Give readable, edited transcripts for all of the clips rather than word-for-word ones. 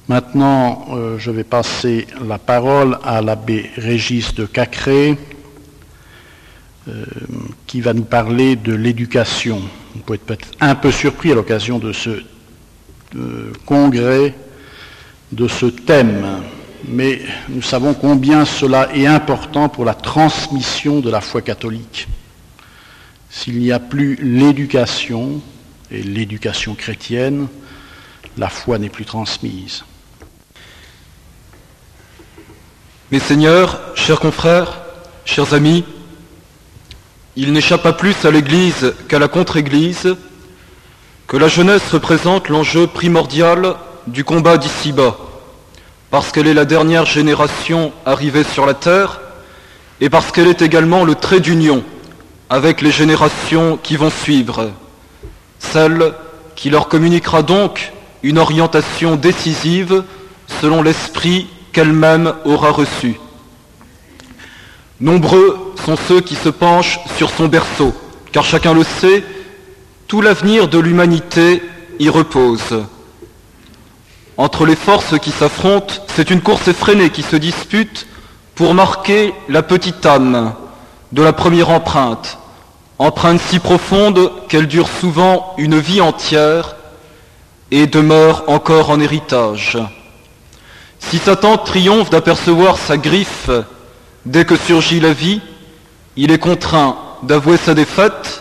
Maintenant, je vais passer la parole à l'abbé Régis de Cacré, qui va nous parler de l'éducation. Vous pouvez être peut-être un peu surpris à l'occasion de ce congrès, de ce thème, mais nous savons combien cela est important pour la transmission de la foi catholique. S'il n'y a plus l'éducation, et l'éducation chrétienne, la foi n'est plus transmise. Mes seigneurs, chers confrères, chers amis, il n'échappe pas plus à l'Église qu'à la contre-Église que la jeunesse représente l'enjeu primordial du combat d'ici-bas, parce qu'elle est la dernière génération arrivée sur la terre et parce qu'elle est également le trait d'union avec les générations qui vont suivre, celle qui leur communiquera donc une orientation décisive selon l'esprit qu'elle-même aura reçu. Nombreux sont ceux qui se penchent sur son berceau, car chacun le sait, tout l'avenir de l'humanité y repose. Entre les forces qui s'affrontent, c'est une course effrénée qui se dispute pour marquer la petite âme de la première empreinte, empreinte si profonde qu'elle dure souvent une vie entière et demeure encore en héritage. Si Satan triomphe d'apercevoir sa griffe dès que surgit la vie, il est contraint d'avouer sa défaite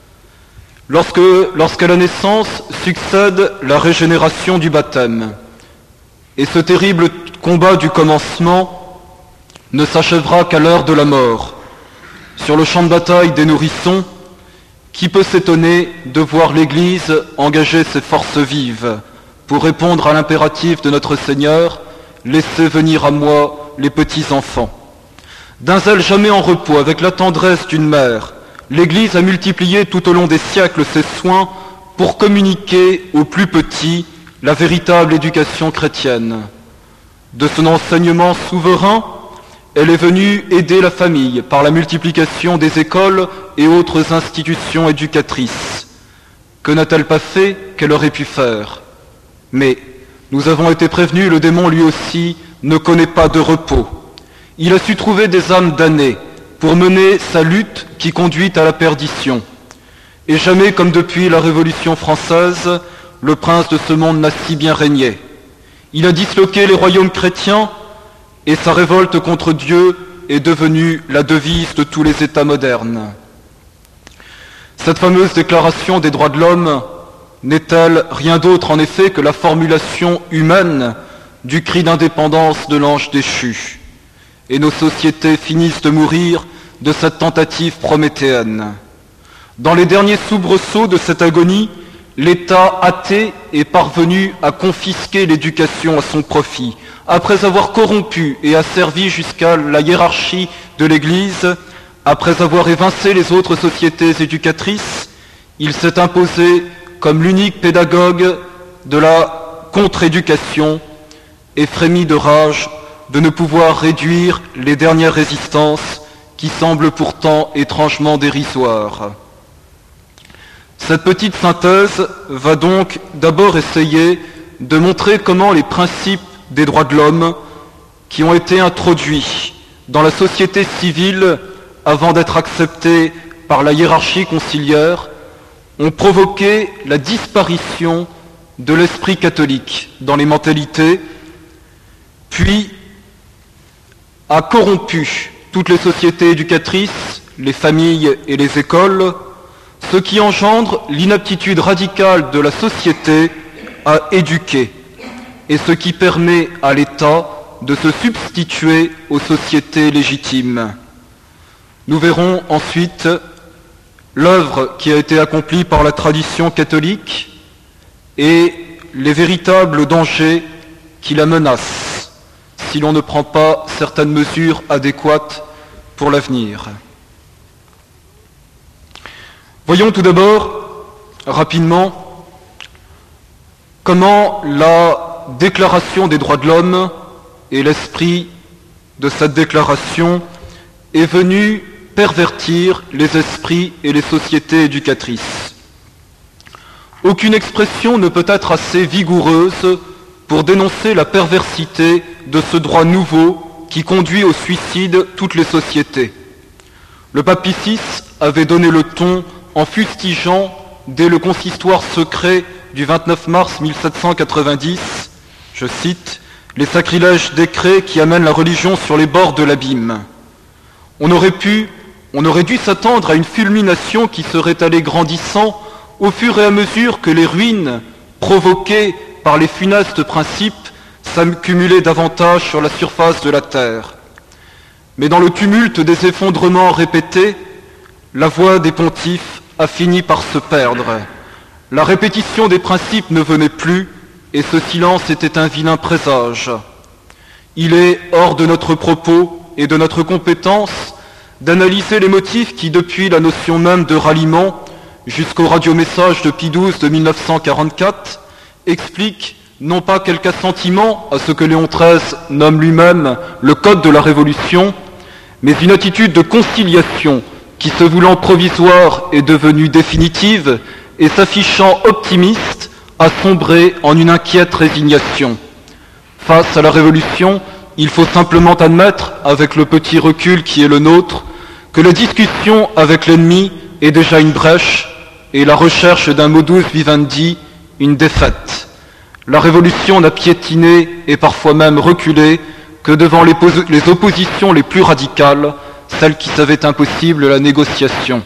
lorsqu'à la naissance succède la régénération du baptême. Et ce terrible combat du commencement ne s'achèvera qu'à l'heure de la mort. Sur le champ de bataille des nourrissons, qui peut s'étonner de voir l'Église engager ses forces vives pour répondre à l'impératif de notre Seigneur, laissez venir à moi les petits-enfants. D'un zèle jamais en repos, avec la tendresse d'une mère, l'Église a multiplié tout au long des siècles ses soins pour communiquer aux plus petits la véritable éducation chrétienne. De son enseignement souverain, elle est venue aider la famille par la multiplication des écoles et autres institutions éducatrices. Que n'a-t-elle pas fait qu'elle aurait pu faire? Mais nous avons été prévenus, le démon lui aussi ne connaît pas de repos. Il a su trouver des âmes damnées pour mener sa lutte qui conduit à la perdition. Et jamais comme depuis la Révolution française, le prince de ce monde n'a si bien régné. Il a disloqué les royaumes chrétiens et sa révolte contre Dieu est devenue la devise de tous les États modernes. Cette fameuse déclaration des droits de l'homme n'est-elle rien d'autre en effet que la formulation humaine du cri d'indépendance de l'ange déchu? Et nos sociétés finissent de mourir de cette tentative prométhéenne. Dans les derniers soubresauts de cette agonie, l'État athée est parvenu à confisquer l'éducation à son profit. Après avoir corrompu et asservi jusqu'à la hiérarchie de l'Église, après avoir évincé les autres sociétés éducatrices, il s'est imposé comme l'unique pédagogue de la contre-éducation et frémit de rage de ne pouvoir réduire les dernières résistances qui semblent pourtant étrangement dérisoires. Cette petite synthèse va donc d'abord essayer de montrer comment les principes des droits de l'homme qui ont été introduits dans la société civile avant d'être acceptés par la hiérarchie conciliaire ont provoqué la disparition de l'esprit catholique dans les mentalités, puis a corrompu toutes les sociétés éducatrices, les familles et les écoles, ce qui engendre l'inaptitude radicale de la société à éduquer, et ce qui permet à l'État de se substituer aux sociétés légitimes. Nous verrons ensuite l'œuvre qui a été accomplie par la tradition catholique et les véritables dangers qui la menacent si l'on ne prend pas certaines mesures adéquates pour l'avenir. Voyons tout d'abord, rapidement, comment la Déclaration des droits de l'homme et l'esprit de cette déclaration est venu pervertir les esprits et les sociétés éducatrices. Aucune expression ne peut être assez vigoureuse pour dénoncer la perversité de ce droit nouveau qui conduit au suicide toutes les sociétés. Le pape Pie VI avait donné le ton en fustigeant, dès le consistoire secret du 29 mars 1790, je cite, « les sacrilèges décrets qui amènent la religion sur les bords de l'abîme ». On aurait dû s'attendre à une fulmination qui serait allée grandissant au fur et à mesure que les ruines provoquées par les funestes principes s'accumulaient davantage sur la surface de la terre. Mais dans le tumulte des effondrements répétés, la voix des pontifes a fini par se perdre. La répétition des principes ne venait plus, et ce silence était un vilain présage. Il est hors de notre propos et de notre compétence d'analyser les motifs qui, depuis la notion même de ralliement jusqu'au radiomessage de Pie XII de 1944, expliquent non pas quelque assentiment à ce que Léon XIII nomme lui-même le code de la Révolution, mais une attitude de conciliation qui, se voulant provisoire, est devenue définitive et s'affichant optimiste, a sombré en une inquiète résignation. Face à la Révolution, il faut simplement admettre, avec le petit recul qui est le nôtre, que la discussion avec l'ennemi est déjà une brèche et la recherche d'un modus vivendi une défaite. La Révolution n'a piétiné et parfois même reculé que devant les oppositions les plus radicales, celles qui savaient impossible la négociation.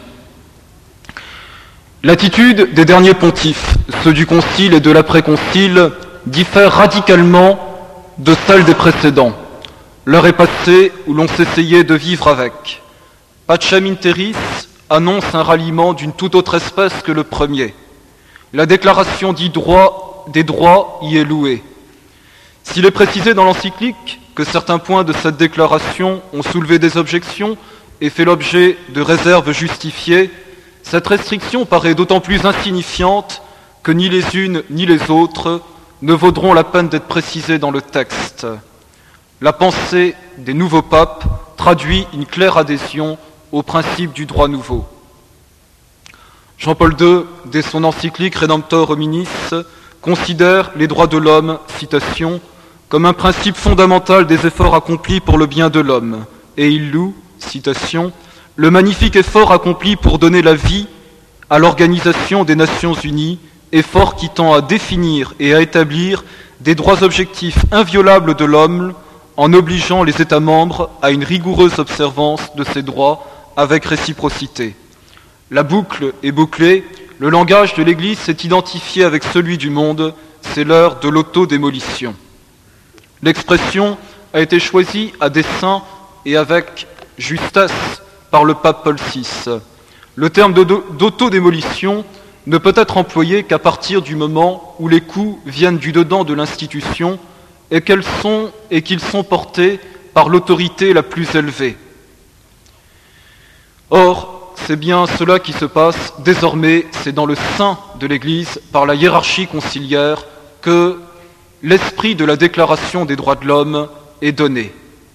L'attitude des derniers pontifes, ceux du Concile et de l'après-Concile, diffère radicalement de celle des précédents. L'heure est passée où l'on s'essayait de vivre avec. Pacem in terris annonce un ralliement d'une toute autre espèce que le premier. La déclaration des droits y est louée. S'il est précisé dans l'encyclique que certains points de cette déclaration ont soulevé des objections et fait l'objet de réserves justifiées, cette restriction paraît d'autant plus insignifiante que ni les unes ni les autres ne vaudront la peine d'être précisées dans le texte. La pensée des nouveaux papes traduit une claire adhésion au principe du droit nouveau. Jean-Paul II, dès son encyclique Redemptor Hominis, considère les droits de l'homme, citation, comme un principe fondamental des efforts accomplis pour le bien de l'homme, et il loue, citation, le magnifique effort accompli pour donner la vie à l'Organisation des Nations Unies, effort qui tend à définir et à établir des droits objectifs inviolables de l'homme en obligeant les États membres à une rigoureuse observance de ces droits avec réciprocité. La boucle est bouclée, le langage de l'Église s'est identifié avec celui du monde, c'est l'heure de l'autodémolition. L'expression a été choisie à dessein et avec justesse par le pape Paul VI. Le terme d'autodémolition ne peut être employé qu'à partir du moment où les coups viennent du dedans de l'institution et qu'ils sont portés par l'autorité la plus élevée. Or, c'est bien cela qui se passe désormais, c'est dans le sein de l'Église, par la hiérarchie conciliaire, que l'esprit de la Déclaration des droits de l'homme est donné.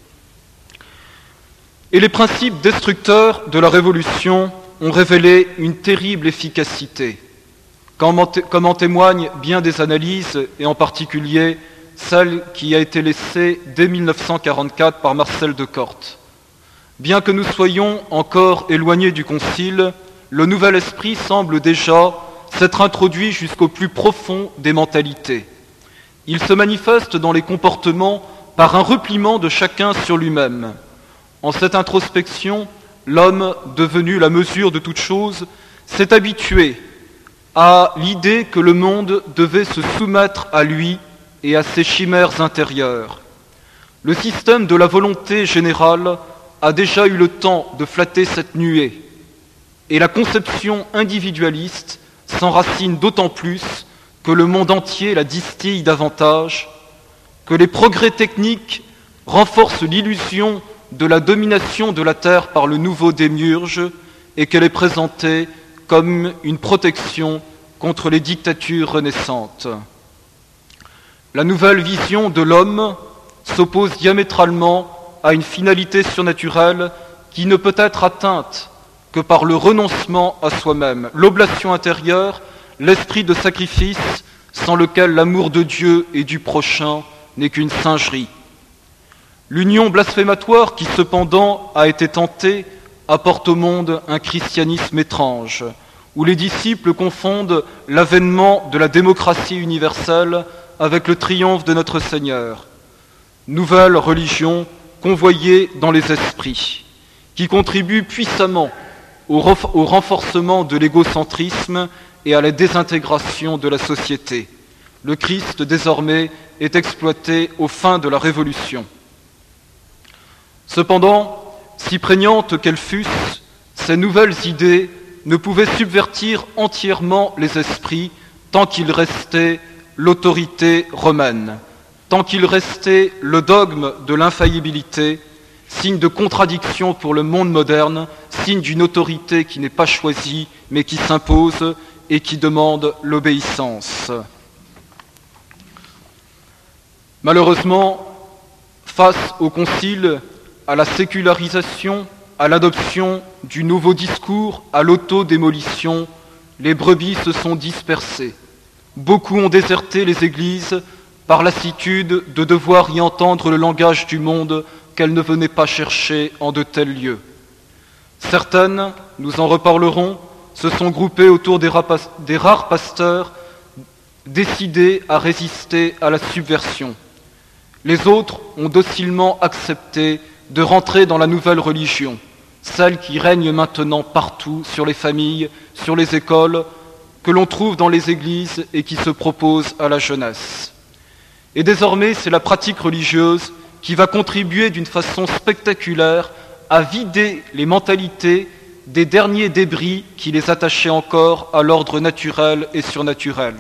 Et les principes destructeurs de la Révolution ont révélé une terrible efficacité, comme en témoignent bien des analyses, et en particulier celle qui a été laissée dès 1944 par Marcel de Corte. Bien que nous soyons encore éloignés du Concile, le nouvel esprit semble déjà s'être introduit jusqu'au plus profond des mentalités. Il se manifeste dans les comportements par un repliement de chacun sur lui-même. En cette introspection, l'homme, devenu la mesure de toute chose, s'est habitué à l'idée que le monde devait se soumettre à lui et à ses chimères intérieures. Le système de la volonté générale a déjà eu le temps de flatter cette nuée, et la conception individualiste s'enracine d'autant plus que le monde entier la distille davantage, que les progrès techniques renforcent l'illusion de la domination de la terre par le nouveau démiurge et qu'elle est présentée comme une protection contre les dictatures renaissantes. La nouvelle vision de l'homme s'oppose diamétralement à une finalité surnaturelle qui ne peut être atteinte que par le renoncement à soi-même, l'oblation intérieure, l'esprit de sacrifice, sans lequel l'amour de Dieu et du prochain n'est qu'une singerie. L'union blasphématoire qui cependant a été tentée apporte au monde un christianisme étrange, où les disciples confondent l'avènement de la démocratie universelle avec le triomphe de notre Seigneur. Nouvelle religion convoyée dans les esprits, qui contribue puissamment au renforcement de l'égocentrisme et à la désintégration de la société. Le Christ, désormais, est exploité aux fins de la Révolution. Cependant, si prégnantes qu'elles fussent, ces nouvelles idées ne pouvaient subvertir entièrement les esprits tant qu'il restait l'autorité romaine, tant qu'il restait le dogme de l'infaillibilité, signe de contradiction pour le monde moderne, signe d'une autorité qui n'est pas choisie mais qui s'impose et qui demande l'obéissance. Malheureusement, face au concile, à la sécularisation, à l'adoption du nouveau discours, à l'autodémolition, les brebis se sont dispersées. Beaucoup ont déserté les églises par lassitude de devoir y entendre le langage du monde qu'elles ne venaient pas chercher en de tels lieux. Certaines, nous en reparlerons, se sont groupées autour des rares pasteurs décidés à résister à la subversion. Les autres ont docilement accepté de rentrer dans la nouvelle religion, celle qui règne maintenant partout sur les familles, sur les écoles, que l'on trouve dans les églises et qui se propose à la jeunesse. Et désormais, c'est la pratique religieuse qui va contribuer d'une façon spectaculaire à vider les mentalités des derniers débris qui les attachaient encore à l'ordre naturel et surnaturel.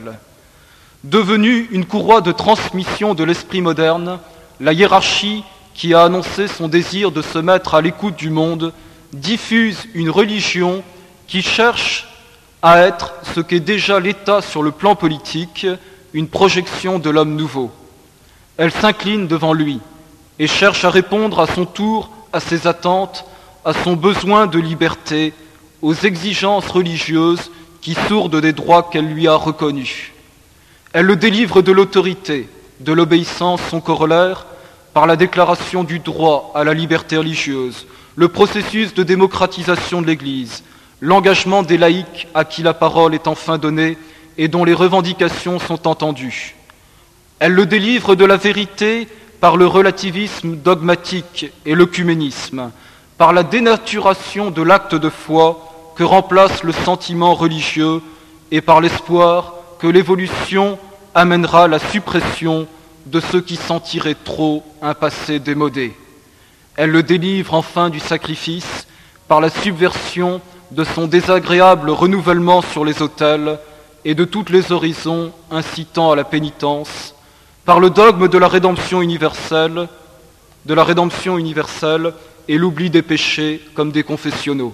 Devenue une courroie de transmission de l'esprit moderne, la hiérarchie qui a annoncé son désir de se mettre à l'écoute du monde diffuse une religion qui cherche à être ce qu'est déjà l'État sur le plan politique, une projection de l'homme nouveau. Elle s'incline devant lui et cherche à répondre à son tour à ses attentes, à son besoin de liberté, aux exigences religieuses qui sourdent des droits qu'elle lui a reconnus. Elle le délivre de l'autorité, de l'obéissance, son corollaire, par la déclaration du droit à la liberté religieuse, le processus de démocratisation de l'Église, l'engagement des laïcs à qui la parole est enfin donnée et dont les revendications sont entendues. Elle le délivre de la vérité par le relativisme dogmatique et l'œcuménisme, par la dénaturation de l'acte de foi que remplace le sentiment religieux et par l'espoir que l'évolution amènera la suppression de ceux qui sentiraient trop un passé démodé. Elle le délivre enfin du sacrifice par la subversion de son désagréable renouvellement sur les autels et de toutes les horizons incitant à la pénitence, par le dogme de la rédemption universelle et l'oubli des péchés comme des confessionnaux.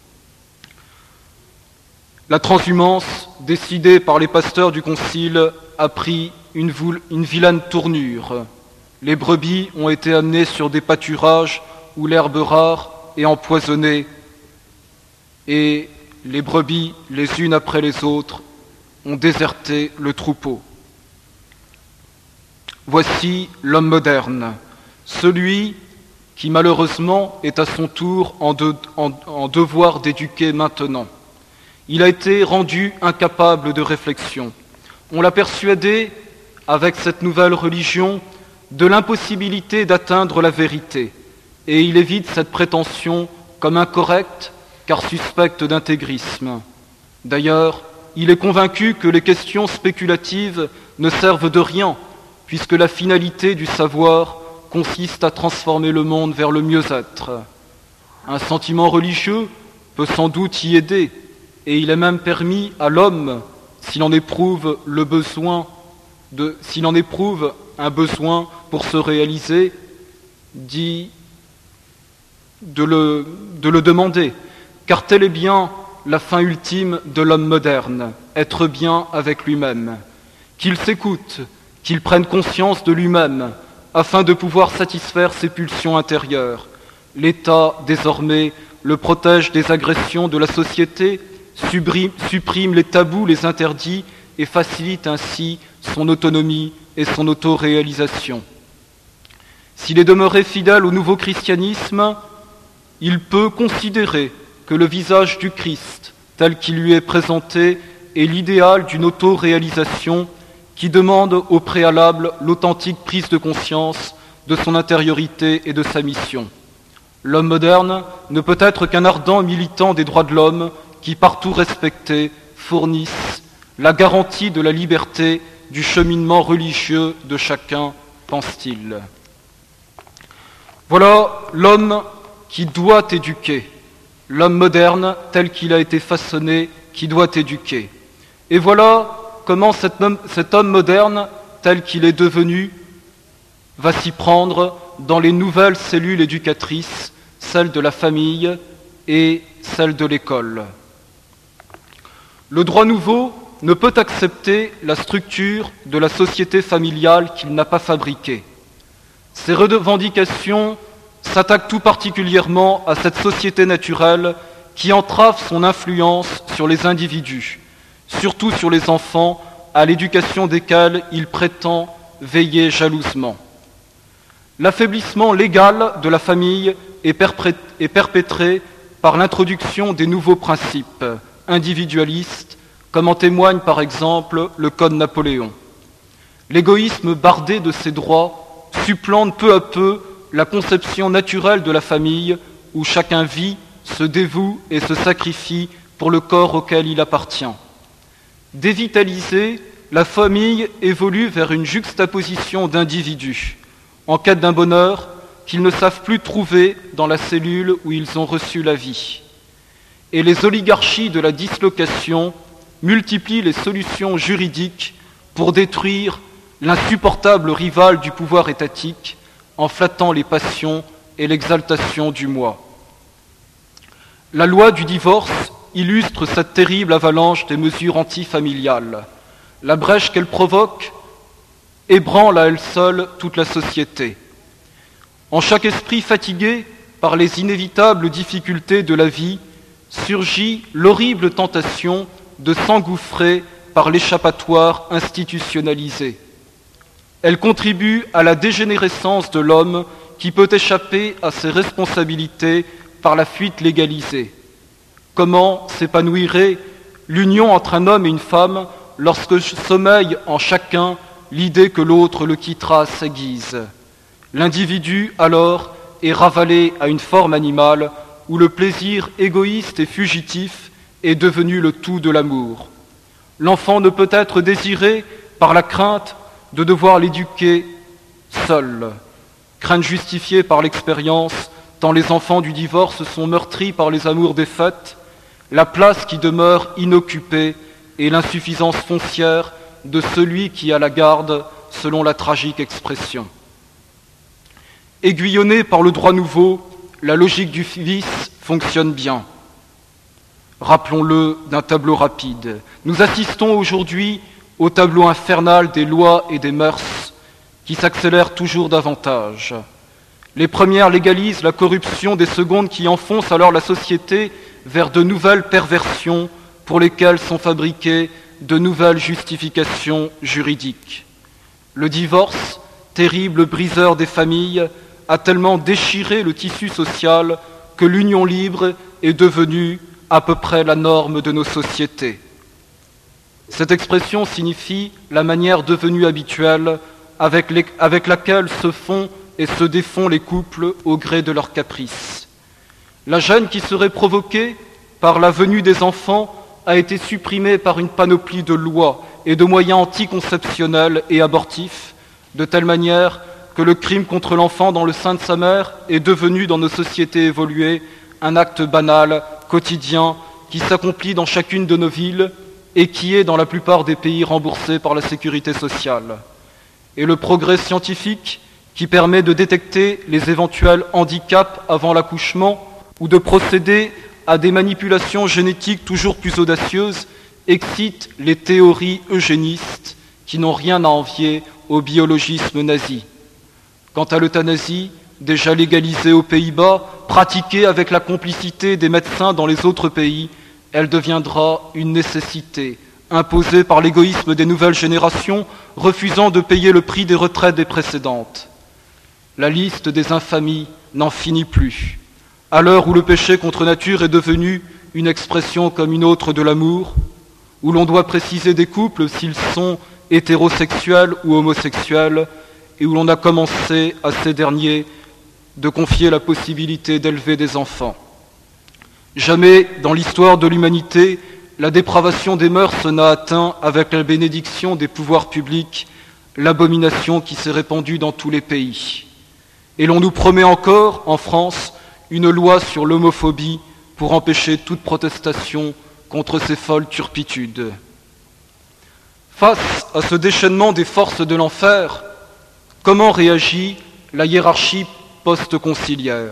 La transhumance, décidée par les pasteurs du Concile, a pris une vilaine tournure. Les brebis ont été amenées sur des pâturages où l'herbe rare est empoisonnée, et les brebis, les unes après les autres, ont déserté le troupeau. Voici l'homme moderne, celui qui malheureusement est à son tour en devoir d'éduquer maintenant. Il a été rendu incapable de réflexion. On l'a persuadé, avec cette nouvelle religion, de l'impossibilité d'atteindre la vérité, et il évite cette prétention comme incorrecte, car suspecte d'intégrisme. D'ailleurs, il est convaincu que les questions spéculatives ne servent de rien, puisque la finalité du savoir consiste à transformer le monde vers le mieux-être. Un sentiment religieux peut sans doute y aider, et il est même permis à l'homme, s'il en éprouve un besoin pour se réaliser, de le demander, car telle est bien la fin ultime de l'homme moderne, être bien avec lui-même, qu'il s'écoute, qu'il prenne conscience de lui-même, afin de pouvoir satisfaire ses pulsions intérieures. L'État, désormais, le protège des agressions de la société, supprime les tabous, les interdits et facilite ainsi son autonomie et son autoréalisation. S'il est demeuré fidèle au nouveau christianisme, il peut considérer que le visage du Christ, tel qu'il lui est présenté, est l'idéal d'une autoréalisation qui demande au préalable l'authentique prise de conscience de son intériorité et de sa mission. L'homme moderne ne peut être qu'un ardent militant des droits de l'homme qui, partout respecté, fournissent la garantie de la liberté du cheminement religieux de chacun, pense-t-il. Voilà l'homme qui doit éduquer, l'homme moderne tel qu'il a été façonné, qui doit éduquer. Et voilà comment cet homme moderne, tel qu'il est devenu, va s'y prendre dans les nouvelles cellules éducatrices, celles de la famille et celles de l'école. Le droit nouveau ne peut accepter la structure de la société familiale qu'il n'a pas fabriquée. Ces revendications s'attaquent tout particulièrement à cette société naturelle qui entrave son influence sur les individus, surtout sur les enfants, à l'éducation desquels il prétend veiller jalousement. L'affaiblissement légal de la famille est perpétré par l'introduction des nouveaux principes individualistes, comme en témoigne par exemple le Code Napoléon. L'égoïsme bardé de ses droits supplante peu à peu la conception naturelle de la famille où chacun vit, se dévoue et se sacrifie pour le corps auquel il appartient. Dévitalisée, la famille évolue vers une juxtaposition d'individus, en quête d'un bonheur qu'ils ne savent plus trouver dans la cellule où ils ont reçu la vie. Et les oligarchies de la dislocation multiplient les solutions juridiques pour détruire l'insupportable rival du pouvoir étatique en flattant les passions et l'exaltation du moi. La loi du divorce illustre cette terrible avalanche des mesures antifamiliales. La brèche qu'elle provoque ébranle à elle seule toute la société. En chaque esprit fatigué par les inévitables difficultés de la vie, surgit l'horrible tentation de s'engouffrer par l'échappatoire institutionnalisé. Elle contribue à la dégénérescence de l'homme qui peut échapper à ses responsabilités par la fuite légalisée. Comment s'épanouirait l'union entre un homme et une femme lorsque sommeille en chacun l'idée que l'autre le quittera à sa guise? L'individu, alors, est ravalé à une forme animale où le plaisir égoïste et fugitif est devenu le tout de l'amour. L'enfant ne peut être désiré par la crainte de devoir l'éduquer seul, crainte justifiée par l'expérience, tant les enfants du divorce sont meurtris par les amours défaites, la place qui demeure inoccupée et l'insuffisance foncière de celui qui a la garde, selon la tragique expression. Aiguillonnée par le droit nouveau, la logique du vice fonctionne bien. Rappelons-le d'un tableau rapide. Nous assistons aujourd'hui au tableau infernal des lois et des mœurs qui s'accélèrent toujours davantage. Les premières légalisent la corruption des secondes qui enfoncent alors la société vers de nouvelles perversions pour lesquelles sont fabriquées de nouvelles justifications juridiques. Le divorce, terrible briseur des familles, a tellement déchiré le tissu social que l'union libre est devenue à peu près la norme de nos sociétés. Cette expression signifie la manière devenue habituelle avec laquelle se font et se défont les couples au gré de leurs caprices. La gêne qui serait provoquée par la venue des enfants a été supprimée par une panoplie de lois et de moyens anticonceptionnels et abortifs, de telle manière que le crime contre l'enfant dans le sein de sa mère est devenu dans nos sociétés évoluées un acte banal, quotidien, qui s'accomplit dans chacune de nos villes et qui est dans la plupart des pays remboursé par la sécurité sociale. Et le progrès scientifique qui permet de détecter les éventuels handicaps avant l'accouchement ou de procéder à des manipulations génétiques toujours plus audacieuses excite les théories eugénistes qui n'ont rien à envier au biologisme nazi. Quant à l'euthanasie, déjà légalisée aux Pays-Bas, pratiquée avec la complicité des médecins dans les autres pays, elle deviendra une nécessité imposée par l'égoïsme des nouvelles générations, refusant de payer le prix des retraites des précédentes. La liste des infamies n'en finit plus. À l'heure où le péché contre nature est devenu une expression comme une autre de l'amour, où l'on doit préciser des couples s'ils sont hétérosexuels ou homosexuels, et où l'on a commencé à ces derniers de confier la possibilité d'élever des enfants. Jamais dans l'histoire de l'humanité, la dépravation des mœurs n'a atteint, avec la bénédiction des pouvoirs publics, l'abomination qui s'est répandue dans tous les pays. Et l'on nous promet encore, en France, une loi sur l'homophobie pour empêcher toute protestation contre ces folles turpitudes. Face à ce déchaînement des forces de l'enfer, comment réagit la hiérarchie post-conciliaire ?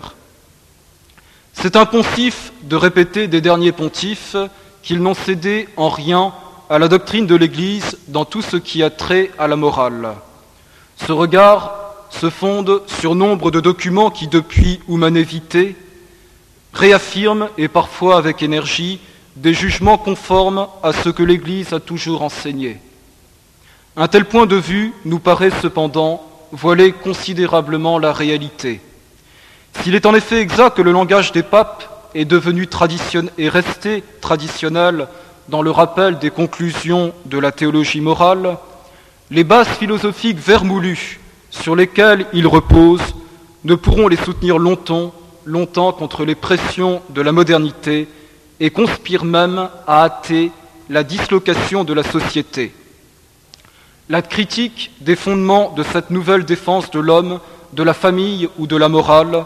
C'est impensif de répéter des derniers pontifes qu'ils n'ont cédé en rien à la doctrine de l'Église dans tout ce qui a trait à la morale. Ce regard se fonde sur nombre de documents qui, depuis Humanevitae, réaffirment, et parfois avec énergie, des jugements conformes à ce que l'Église a toujours enseigné. Un tel point de vue nous paraît cependant voiler considérablement la réalité. S'il est en effet exact que le langage des papes est resté traditionnel dans le rappel des conclusions de la théologie morale, les bases philosophiques vermoulues sur lesquelles ils reposent ne pourront les soutenir longtemps contre les pressions de la modernité et conspirent même à hâter la dislocation de la société. La critique des fondements de cette nouvelle défense de l'homme, de la famille ou de la morale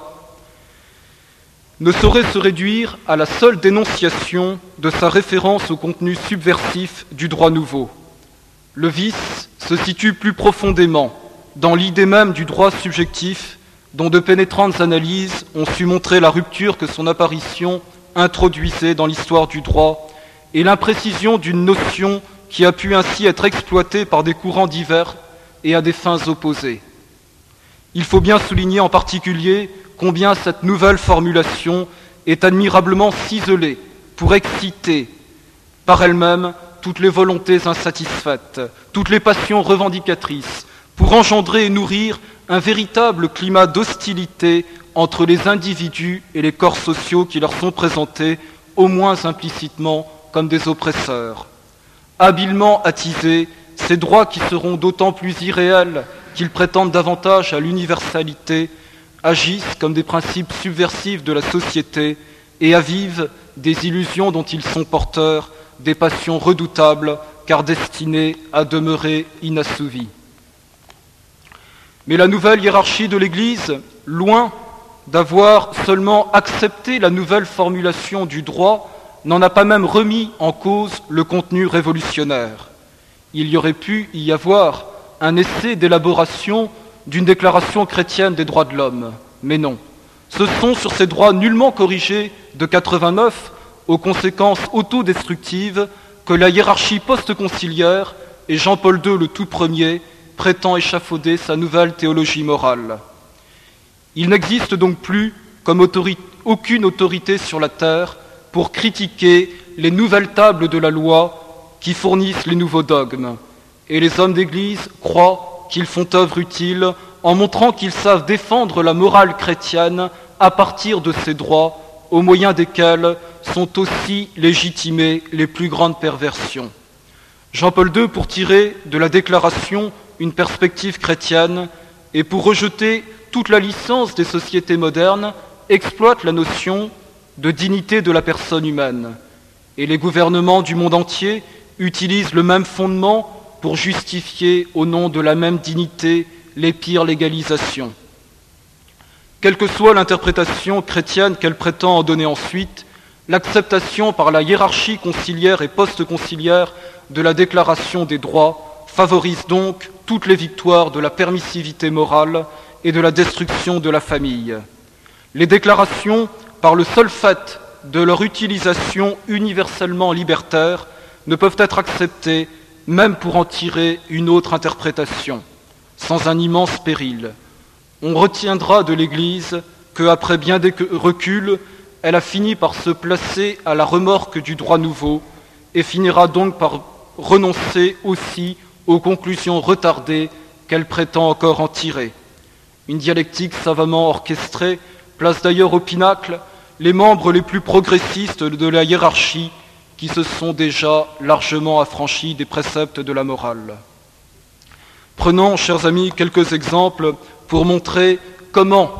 ne saurait se réduire à la seule dénonciation de sa référence au contenu subversif du droit nouveau. Le vice se situe plus profondément dans l'idée même du droit subjectif, dont de pénétrantes analyses ont su montrer la rupture que son apparition introduisait dans l'histoire du droit et l'imprécision d'une notion qui a pu ainsi être exploitée par des courants divers et à des fins opposées. Il faut bien souligner en particulier combien cette nouvelle formulation est admirablement ciselée pour exciter par elle-même toutes les volontés insatisfaites, toutes les passions revendicatrices, pour engendrer et nourrir un véritable climat d'hostilité entre les individus et les corps sociaux qui leur sont présentés, au moins implicitement, comme des oppresseurs. Habilement attisés, ces droits qui seront d'autant plus irréels qu'ils prétendent davantage à l'universalité, agissent comme des principes subversifs de la société et avivent des illusions dont ils sont porteurs, des passions redoutables car destinées à demeurer inassouvies. Mais la nouvelle hiérarchie de l'Église, loin d'avoir seulement accepté la nouvelle formulation du droit, n'en a pas même remis en cause le contenu révolutionnaire. Il y aurait pu y avoir un essai d'élaboration d'une déclaration chrétienne des droits de l'homme, mais non. Ce sont sur ces droits nullement corrigés de 89, aux conséquences autodestructives, que la hiérarchie post-conciliaire, et Jean-Paul II le tout premier, prétend échafauder sa nouvelle théologie morale. Il n'existe donc plus comme aucune autorité sur la terre pour critiquer les nouvelles tables de la loi qui fournissent les nouveaux dogmes. Et les hommes d'Église croient qu'ils font œuvre utile en montrant qu'ils savent défendre la morale chrétienne à partir de ces droits, au moyen desquels sont aussi légitimées les plus grandes perversions. Jean-Paul II, pour tirer de la déclaration une perspective chrétienne et pour rejeter toute la licence des sociétés modernes, exploite la notion de dignité de la personne humaine. Et les gouvernements du monde entier utilisent le même fondement pour justifier au nom de la même dignité les pires légalisations. Quelle que soit l'interprétation chrétienne qu'elle prétend en donner ensuite, l'acceptation par la hiérarchie conciliaire et post-conciliaire de la déclaration des droits favorise donc toutes les victoires de la permissivité morale et de la destruction de la famille. Les déclarations, par le seul fait de leur utilisation universellement libertaire, ne peuvent être acceptées même pour en tirer une autre interprétation, sans un immense péril. On retiendra de l'Église qu'après bien des reculs, elle a fini par se placer à la remorque du droit nouveau et finira donc par renoncer aussi aux conclusions retardées qu'elle prétend encore en tirer. Une dialectique savamment orchestrée place d'ailleurs au pinacle les membres les plus progressistes de la hiérarchie qui se sont déjà largement affranchis des préceptes de la morale. Prenons, chers amis, quelques exemples pour montrer comment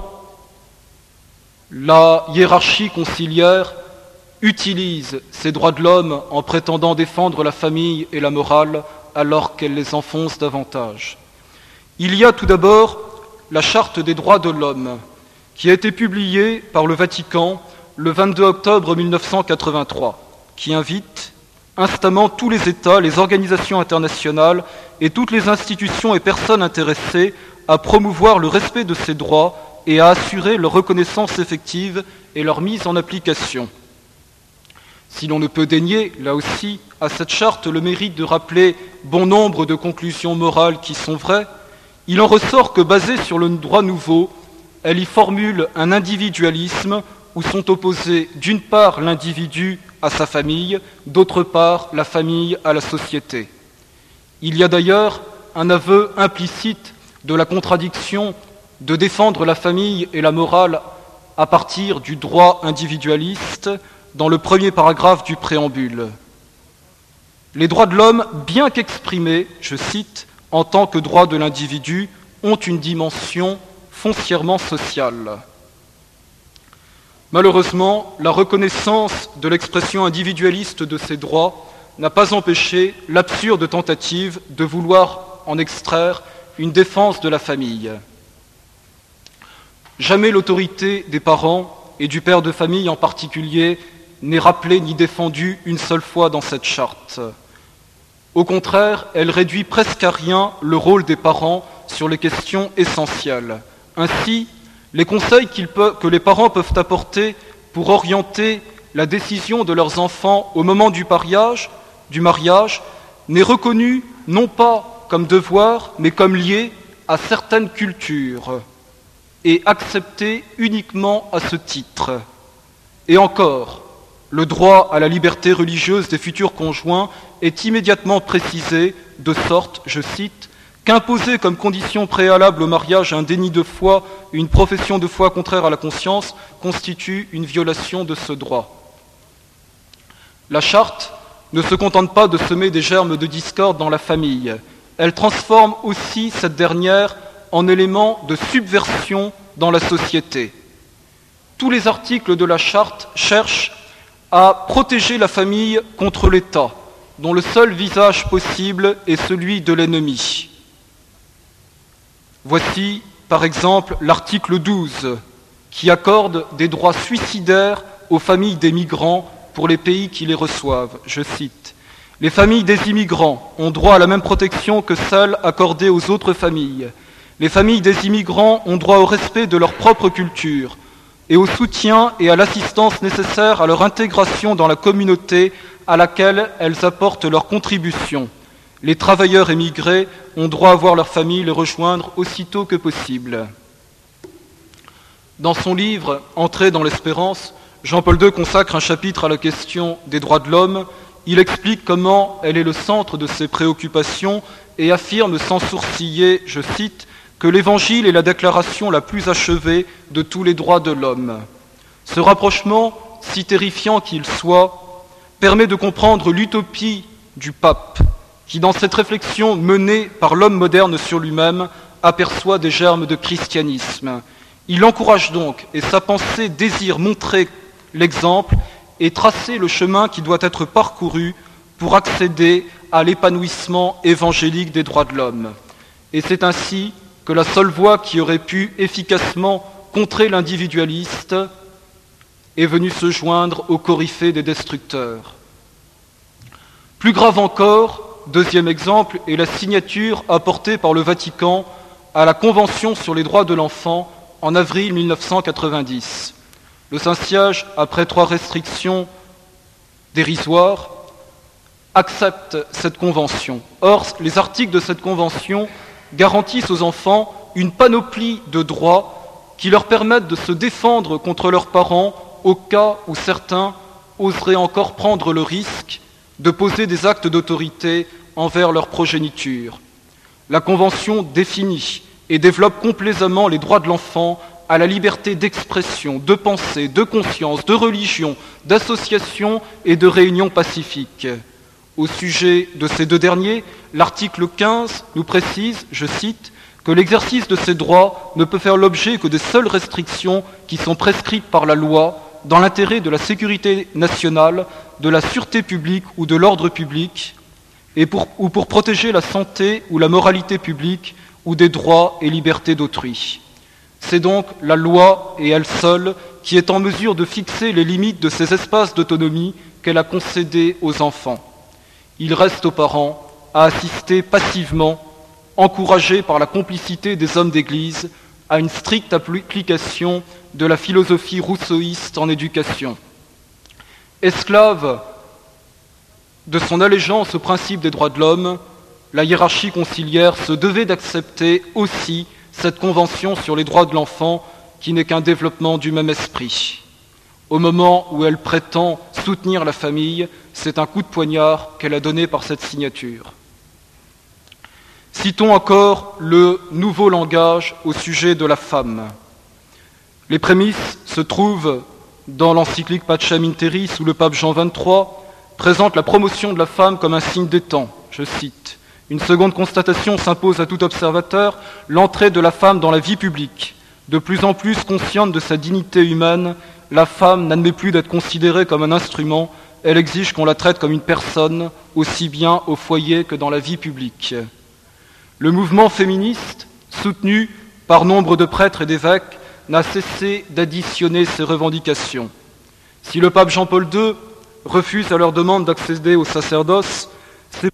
la hiérarchie conciliaire utilise ces droits de l'homme en prétendant défendre la famille et la morale alors qu'elle les enfonce davantage. Il y a tout d'abord la Charte des droits de l'homme, qui a été publiée par le Vatican le 22 octobre 1983, qui invite instamment tous les États, les organisations internationales et toutes les institutions et personnes intéressées à promouvoir le respect de ces droits et à assurer leur reconnaissance effective et leur mise en application. Si l'on ne peut dénier, là aussi, à cette charte le mérite de rappeler bon nombre de conclusions morales qui sont vraies, il en ressort que, basée sur le droit nouveau, elle y formule un individualisme où sont opposés d'une part l'individu à sa famille, d'autre part la famille à la société. Il y a d'ailleurs un aveu implicite de la contradiction de défendre la famille et la morale à partir du droit individualiste dans le premier paragraphe du préambule. Les droits de l'homme, bien qu'exprimés, je cite, en tant que droits de l'individu, ont une dimension foncièrement sociale. Malheureusement, la reconnaissance de l'expression individualiste de ces droits n'a pas empêché l'absurde tentative de vouloir en extraire une défense de la famille. Jamais l'autorité des parents et du père de famille en particulier n'est rappelée ni défendue une seule fois dans cette charte. Au contraire, elle réduit presque à rien le rôle des parents sur les questions essentielles. Ainsi, les conseils que les parents peuvent apporter pour orienter la décision de leurs enfants au moment du mariage n'est reconnu non pas comme devoir, mais comme lié à certaines cultures et accepté uniquement à ce titre. Et encore, le droit à la liberté religieuse des futurs conjoints est immédiatement précisé de sorte, je cite, qu'imposer comme condition préalable au mariage un déni de foi, une profession de foi contraire à la conscience, constitue une violation de ce droit. La charte ne se contente pas de semer des germes de discorde dans la famille. Elle transforme aussi cette dernière en élément de subversion dans la société. Tous les articles de la charte cherchent à protéger la famille contre l'État, dont le seul visage possible est celui de l'ennemi. Voici, par exemple, l'article 12, qui accorde des droits suicidaires aux familles des migrants pour les pays qui les reçoivent. Je cite, « Les familles des immigrants ont droit à la même protection que celle accordée aux autres familles. Les familles des immigrants ont droit au respect de leur propre culture et au soutien et à l'assistance nécessaires à leur intégration dans la communauté à laquelle elles apportent leur contribution. Les travailleurs émigrés ont droit à voir leur famille les rejoindre aussitôt que possible. » Dans son livre « Entrée dans l'espérance », Jean-Paul II consacre un chapitre à la question des droits de l'homme. Il explique comment elle est le centre de ses préoccupations et affirme sans sourciller, je cite, que l'Évangile est la déclaration la plus achevée de tous les droits de l'homme. Ce rapprochement, si terrifiant qu'il soit, permet de comprendre l'utopie du pape, qui, dans cette réflexion menée par l'homme moderne sur lui-même, aperçoit des germes de christianisme. Il l'encourage donc, et sa pensée désire montrer l'exemple et tracer le chemin qui doit être parcouru pour accéder à l'épanouissement évangélique des droits de l'homme. Et c'est ainsi que la seule voie qui aurait pu efficacement contrer l'individualiste est venue se joindre au coryphée des destructeurs. Plus grave encore, deuxième exemple, est la signature apportée par le Vatican à la Convention sur les droits de l'enfant en avril 1990. Le Saint-Siège, après 3 restrictions dérisoires, accepte cette convention. Or, les articles de cette convention garantissent aux enfants une panoplie de droits qui leur permettent de se défendre contre leurs parents au cas où certains oseraient encore prendre le risque de poser des actes d'autorité envers leur progéniture. La Convention définit et développe complaisamment les droits de l'enfant à la liberté d'expression, de pensée, de conscience, de religion, d'association et de réunion pacifique. Au sujet de ces deux derniers, l'article 15 nous précise, je cite, que l'exercice de ces droits ne peut faire l'objet que des seules restrictions qui sont prescrites par la loi dans l'intérêt de la sécurité nationale, de la sûreté publique ou de l'ordre public, ou pour protéger la santé ou la moralité publique ou des droits et libertés d'autrui. C'est donc la loi, et elle seule, qui est en mesure de fixer les limites de ces espaces d'autonomie qu'elle a concédés aux enfants. Il reste aux parents à assister passivement, encouragés par la complicité des hommes d'Église, à une stricte application de la philosophie rousseauiste en éducation. Esclave de son allégeance au principe des droits de l'homme, la hiérarchie conciliaire se devait d'accepter aussi cette convention sur les droits de l'enfant qui n'est qu'un développement du même esprit. Au moment où elle prétend soutenir la famille, c'est un coup de poignard qu'elle a donné par cette signature. Citons encore le nouveau langage au sujet de la femme. Les prémices se trouvent dans l'encyclique Pacem in Terris où le pape Jean XXIII présente la promotion de la femme comme un signe des temps. Je cite, « Une seconde constatation s'impose à tout observateur, l'entrée de la femme dans la vie publique. De plus en plus consciente de sa dignité humaine, la femme n'admet plus d'être considérée comme un instrument, elle exige qu'on la traite comme une personne, aussi bien au foyer que dans la vie publique. » Le mouvement féministe, soutenu par nombre de prêtres et d'évêques, n'a cessé d'additionner ces revendications. Si le pape Jean-Paul II refuse à leur demande d'accéder au sacerdoce, ces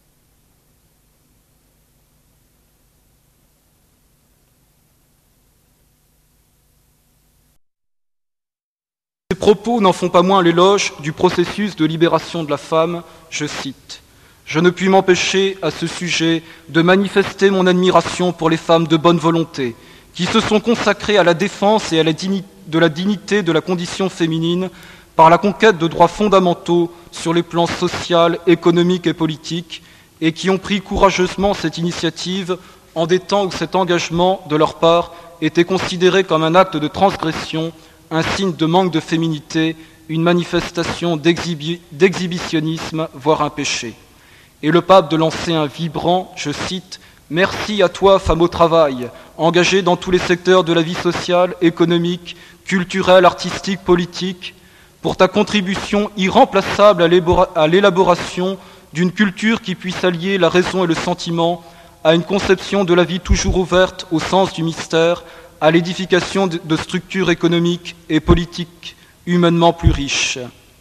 propos n'en font pas moins l'éloge du processus de libération de la femme, je cite. « Je ne puis m'empêcher à ce sujet de manifester mon admiration pour les femmes de bonne volonté, qui se sont consacrées à la défense et à de la dignité de la condition féminine par la conquête de droits fondamentaux sur les plans social, économique et politique, et qui ont pris courageusement cette initiative en des temps où cet engagement de leur part était considéré comme un acte de transgression, un signe de manque de féminité, une manifestation d'exhibitionnisme, voire un péché. » Et le pape de lancer un vibrant, je cite, « Merci à toi, femme au travail, engagée dans tous les secteurs de la vie sociale, économique, culturelle, artistique, politique, pour ta contribution irremplaçable à l'élaboration d'une culture qui puisse allier la raison et le sentiment à une conception de la vie toujours ouverte au sens du mystère, à l'édification de structures économiques et politiques humainement plus riches. »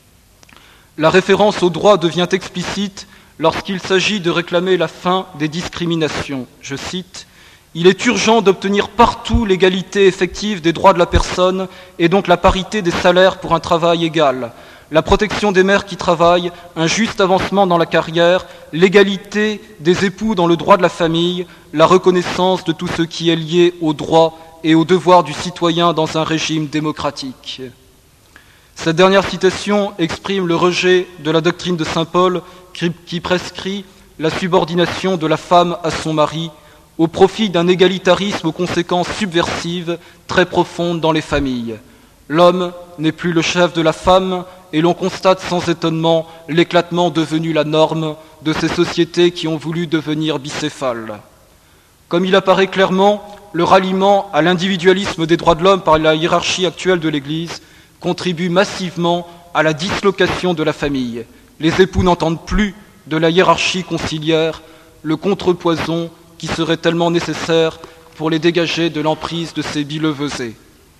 La référence au droit devient explicite lorsqu'il s'agit de réclamer la fin des discriminations. Je cite, « Il est urgent d'obtenir partout l'égalité effective des droits de la personne et donc la parité des salaires pour un travail égal, la protection des mères qui travaillent, un juste avancement dans la carrière, l'égalité des époux dans le droit de la famille, la reconnaissance de tout ce qui est lié aux droits et aux devoirs du citoyen dans un régime démocratique. » Cette dernière citation exprime le rejet de la doctrine de saint Paul qui prescrit la subordination de la femme à son mari au profit d'un égalitarisme aux conséquences subversives très profondes dans les familles. L'homme n'est plus le chef de la femme et l'on constate sans étonnement l'éclatement devenu la norme de ces sociétés qui ont voulu devenir bicéphales. Comme il apparaît clairement, le ralliement à l'individualisme des droits de l'homme par la hiérarchie actuelle de l'Église contribue massivement à la dislocation de la famille. Les époux n'entendent plus de la hiérarchie conciliaire le contrepoison qui serait tellement nécessaire pour les dégager de l'emprise de ces billevesées.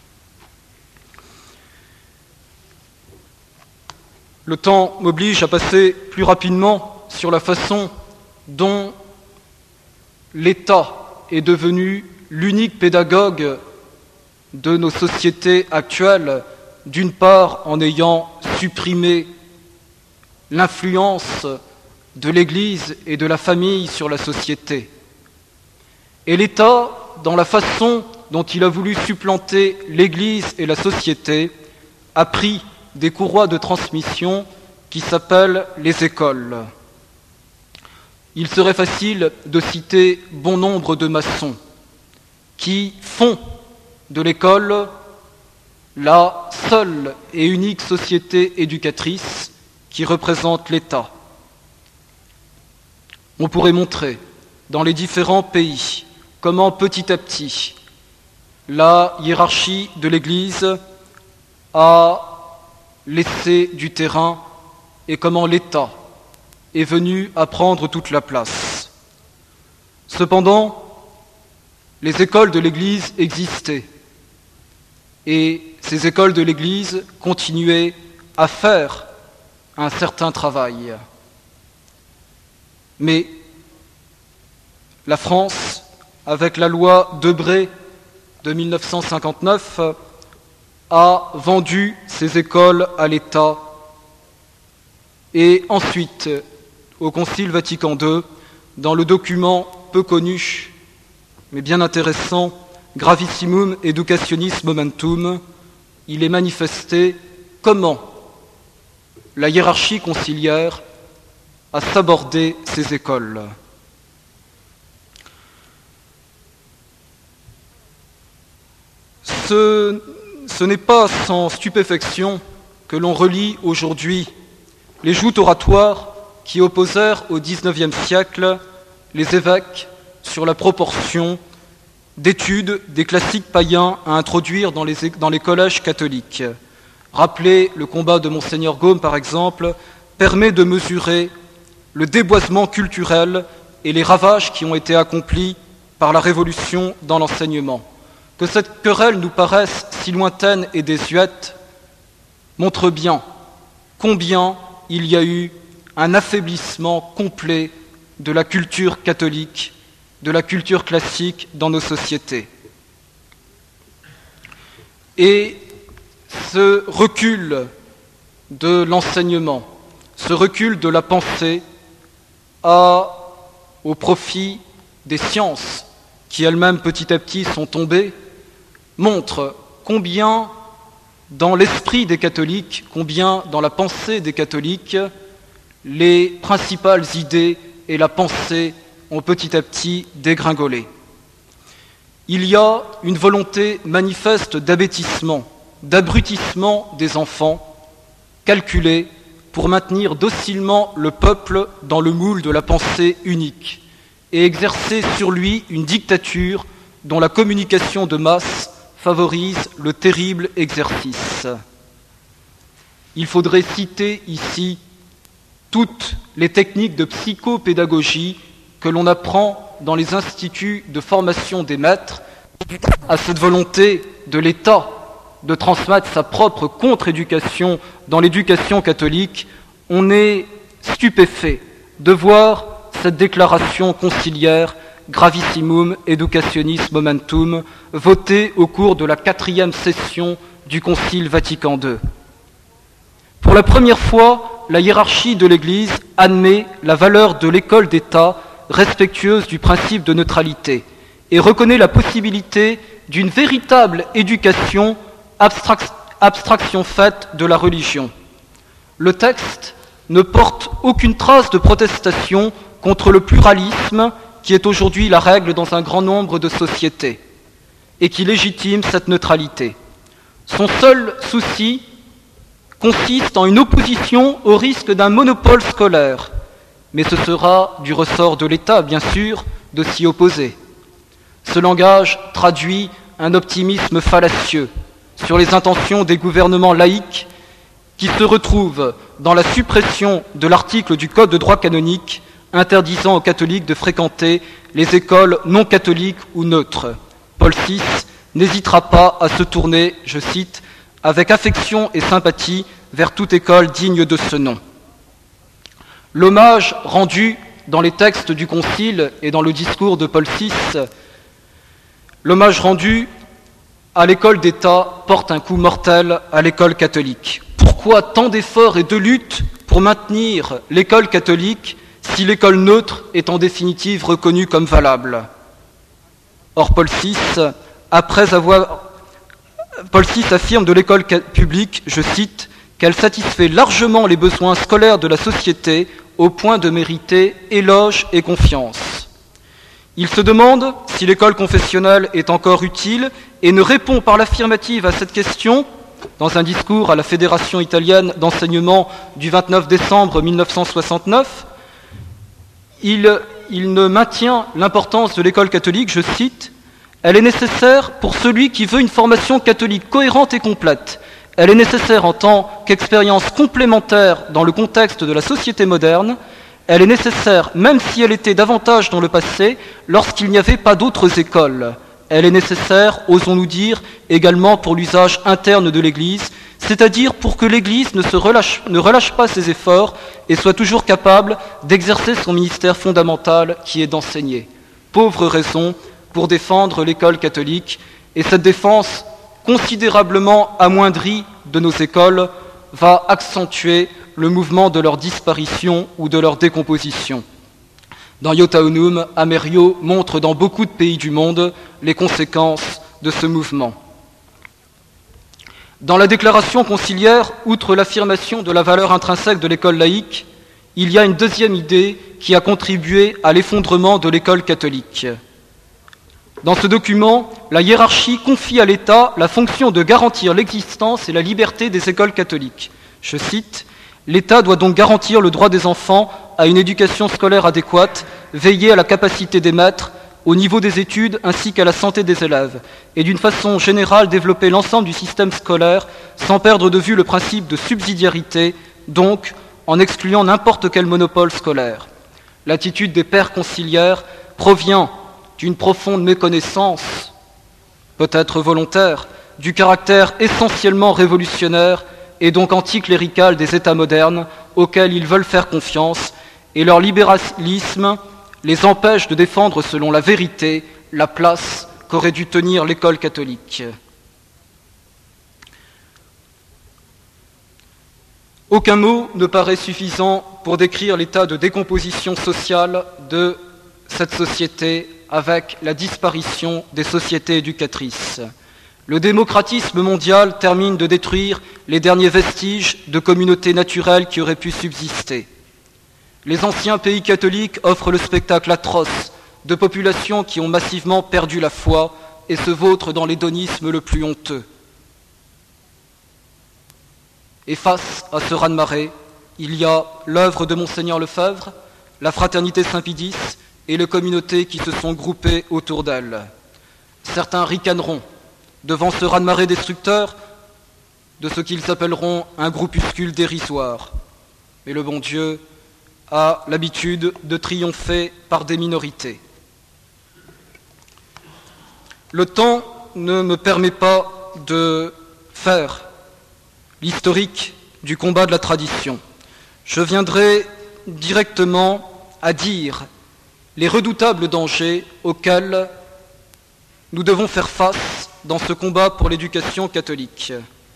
Le temps m'oblige à passer plus rapidement sur la façon dont l'État est devenu l'unique pédagogue de nos sociétés actuelles, d'une part en ayant supprimé l'influence de l'Église et de la famille sur la société. Et l'État, dans la façon dont il a voulu supplanter l'Église et la société, a pris des courroies de transmission qui s'appelle les écoles. Il serait facile de citer bon nombre de maçons qui font de l'école la seule et unique société éducatrice qui représente l'État. On pourrait montrer dans les différents pays comment petit à petit la hiérarchie de l'Église a laissé du terrain et comment l'État est venu à prendre toute la place. Cependant, les écoles de l'Église existaient et ces écoles de l'Église continuaient à faire un certain travail. Mais la France, avec la loi Debré de 1959, a vendu ces écoles à l'État et ensuite, au Concile Vatican II, dans le document peu connu mais bien intéressant, Gravissimum Educationis Momentum, il est manifesté comment la hiérarchie conciliaire a sabordé ces écoles. Ce n'est pas sans stupéfaction que l'on relit aujourd'hui les joutes oratoires qui opposèrent au XIXe siècle les évêques sur la proportion d'études des classiques païens à introduire dans les collèges catholiques. Rappeler le combat de Monseigneur Gaume, par exemple, permet de mesurer le déboisement culturel et les ravages qui ont été accomplis par la Révolution dans l'enseignement. Que cette querelle nous paraisse si lointaine et désuète montre bien combien il y a eu un affaiblissement complet de la culture catholique, de la culture classique dans nos sociétés. Et ce recul de l'enseignement, ce recul de la pensée a, au profit des sciences qui elles-mêmes petit à petit sont tombées, montre combien dans l'esprit des catholiques, combien dans la pensée des catholiques, les principales idées et la pensée ont petit à petit dégringolé. Il y a une volonté manifeste d'abêtissement, d'abrutissement des enfants, calculée pour maintenir docilement le peuple dans le moule de la pensée unique et exercer sur lui une dictature dont la communication de masse favorise le terrible exercice. Il faudrait citer ici toutes les techniques de psychopédagogie que l'on apprend dans les instituts de formation des maîtres à cette volonté de l'État de transmettre sa propre contre-éducation dans l'éducation catholique. On est stupéfait de voir cette déclaration conciliaire Gravissimum Educationis Momentum votée au cours de la 4e session du Concile Vatican II. Pour la première fois, la hiérarchie de l'Église admet la valeur de l'école d'État respectueuse du principe de neutralité et reconnaît la possibilité d'une véritable éducation, abstraction faite de la religion. Le texte ne porte aucune trace de protestation contre le pluralisme qui est aujourd'hui la règle dans un grand nombre de sociétés et qui légitime cette neutralité. Son seul souci consiste en une opposition au risque d'un monopole scolaire, mais ce sera du ressort de l'État, bien sûr, de s'y opposer. Ce langage traduit un optimisme fallacieux sur les intentions des gouvernements laïcs qui se retrouvent dans la suppression de l'article du Code de droit canonique interdisant aux catholiques de fréquenter les écoles non catholiques ou neutres. Paul VI n'hésitera pas à se tourner, je cite, « avec affection et sympathie vers toute école digne de ce nom ». L'hommage rendu dans les textes du Concile et dans le discours de Paul VI, l'hommage rendu à l'école d'État porte un coup mortel à l'école catholique. Pourquoi tant d'efforts et de luttes pour maintenir l'école catholique si l'école neutre est en définitive reconnue comme valable? Or, Paul VI affirme de l'école publique, je cite, qu'elle satisfait largement les besoins scolaires de la société au point de mériter éloge et confiance. Il se demande si l'école confessionnelle est encore utile et ne répond par l'affirmative à cette question dans un discours à la Fédération italienne d'enseignement du 29 décembre 1969. Il ne maintient l'importance de l'école catholique, je cite, « Elle est nécessaire pour celui qui veut une formation catholique cohérente et complète. Elle est nécessaire en tant qu'expérience complémentaire dans le contexte de la société moderne. Elle est nécessaire même si elle était davantage dans le passé, lorsqu'il n'y avait pas d'autres écoles. Elle est nécessaire, osons-nous dire, également pour l'usage interne de l'Église, c'est-à-dire pour que l'Église ne relâche pas ses efforts et soit toujours capable d'exercer son ministère fondamental qui est d'enseigner. Pauvre raison pour défendre l'école catholique, et cette défense considérablement amoindrie de nos écoles va accentuer le mouvement de leur disparition ou de leur décomposition. Dans Iota Unum, Amerio montre dans beaucoup de pays du monde les conséquences de ce mouvement. Dans la déclaration conciliaire, outre l'affirmation de la valeur intrinsèque de l'école laïque, il y a une deuxième idée qui a contribué à l'effondrement de l'école catholique. Dans ce document, la hiérarchie confie à l'État la fonction de garantir l'existence et la liberté des écoles catholiques. Je cite, « L'État doit donc garantir le droit des enfants à une éducation scolaire adéquate, veiller à la capacité des maîtres, au niveau des études ainsi qu'à la santé des élèves, et d'une façon générale développer l'ensemble du système scolaire sans perdre de vue le principe de subsidiarité, donc en excluant n'importe quel monopole scolaire. L'attitude des pères conciliaires provient d'une profonde méconnaissance, peut-être volontaire, du caractère essentiellement révolutionnaire et donc anticlérical des États modernes auxquels ils veulent faire confiance, et leur libéralisme les empêche de défendre selon la vérité la place qu'aurait dû tenir l'école catholique. Aucun mot ne paraît suffisant pour décrire l'état de décomposition sociale de cette société avec la disparition des sociétés éducatrices. Le démocratisme mondial termine de détruire les derniers vestiges de communautés naturelles qui auraient pu subsister. Les anciens pays catholiques offrent le spectacle atroce de populations qui ont massivement perdu la foi et se vautrent dans l'hédonisme le plus honteux. Et face à ce raz-de-marée, il y a l'œuvre de Monseigneur Lefebvre, la Fraternité Saint-Pédis et les communautés qui se sont groupées autour d'elle. Certains ricaneront devant ce raz-de-marée destructeur de ce qu'ils appelleront un groupuscule dérisoire. Mais le bon Dieu a l'habitude de triompher par des minorités. Le temps ne me permet pas de faire l'historique du combat de la tradition. Je viendrai directement à dire les redoutables dangers auxquels nous devons faire face dans ce combat pour l'éducation catholique.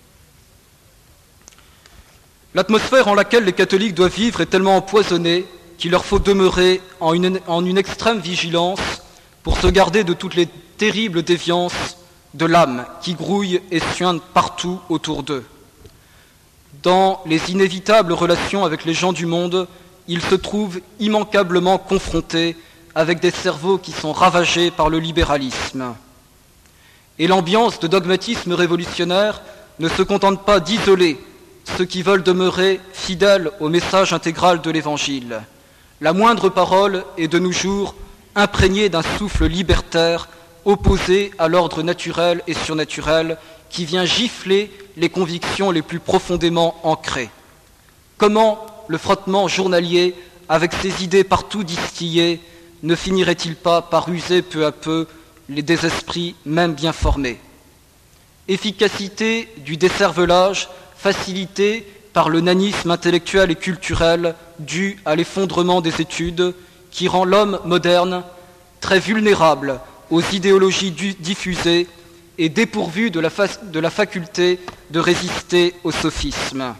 L'atmosphère en laquelle les catholiques doivent vivre est tellement empoisonnée qu'il leur faut demeurer en une extrême vigilance pour se garder de toutes les terribles déviances de l'âme qui grouillent et suintent partout autour d'eux. Dans les inévitables relations avec les gens du monde, ils se trouvent immanquablement confrontés avec des cerveaux qui sont ravagés par le libéralisme. Et l'ambiance de dogmatisme révolutionnaire ne se contente pas d'isoler ceux qui veulent demeurer fidèles au message intégral de l'Évangile. La moindre parole est de nos jours imprégnée d'un souffle libertaire opposé à l'ordre naturel et surnaturel qui vient gifler les convictions les plus profondément ancrées. Comment le frottement journalier, avec ses idées partout distillées, ne finirait-il pas par user peu à peu des esprits même bien formés? Efficacité du décervelage facilité par le nanisme intellectuel et culturel dû à l'effondrement des études qui rend l'homme moderne très vulnérable aux idéologies diffusées et dépourvu de la faculté de résister au sophisme.